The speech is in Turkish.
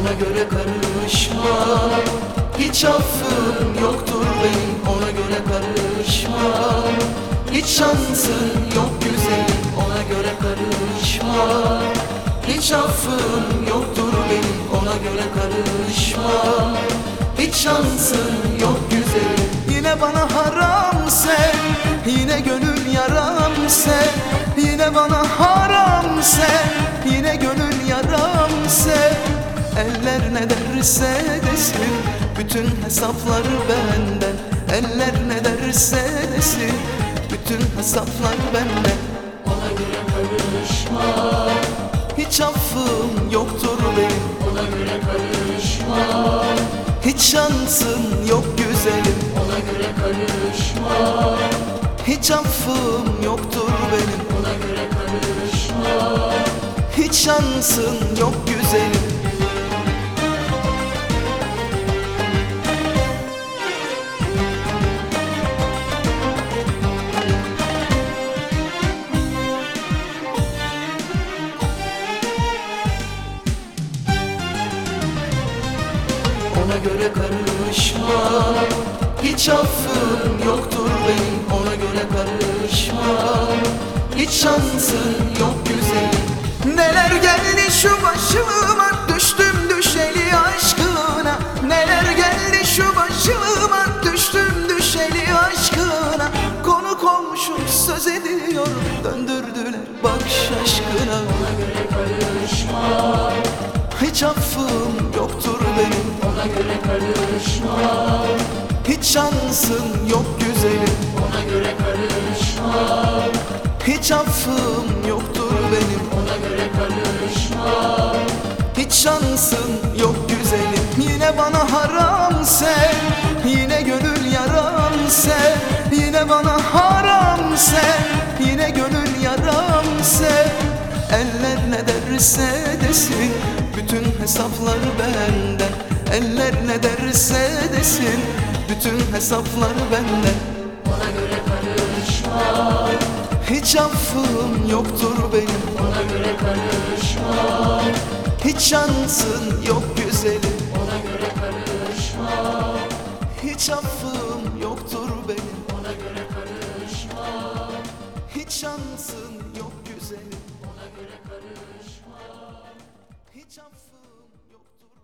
ona göre karışma. Hiç affım yoktur benim, ona göre karışma. Hiç şansın yok güzelim, ona göre karışma. Hiç affım yoktur benim, ona göre karışma. Hiç şansın yok güzelim. Yine bana haram sen, yine gönül yaram sen. Yine bana haram sen, yine gönül yaram sen. Eller ne derse desin, bütün hesapları benden. Eller ne derse desin, bütün hesaplar benden. Ona göre karışma. Hiç affım yoktur benim, Ona göre karışma. hiç şansın yok güzelim. Ona göre karışma. Hiç affım yoktur benim, Ona göre karışma. hiç şansın yok güzelim. Ona göre karışma. Hiç affım yoktur benim, ona göre karışma. Hiç şansın yok güzelim. Neler geldi şu başıma, düştüm düşeli aşkına. Neler geldi şu başıma, düştüm düşeli aşkına. Konu komşu söz ediyor, döndürdüler bak şaşkına. Ona göre karışma. Hiç affım yoktur benim, Ona göre karışma. hiç şansın yok güzelim. Ona göre karışma. Hiç affım yoktur benim, Ona göre karışma. hiç şansın yok güzelim. Yine bana haram sen, yine gönül yaram sen. Yine bana haram sen, yine gönül yaram sen. Eller ne derse desin, bütün hesaplar benden. Eller ne derse desin, bütün hesaplar benden. Ona göre karışma. Hiç affım yoktur benim, Ona göre karışma. hiç şansın yok güzelim. Ona göre karışma. Hiç affım yoktur benim, Ona göre karışma. hiç şansın yok güzelim. Ona göre karışma. Hiç affım yoktur.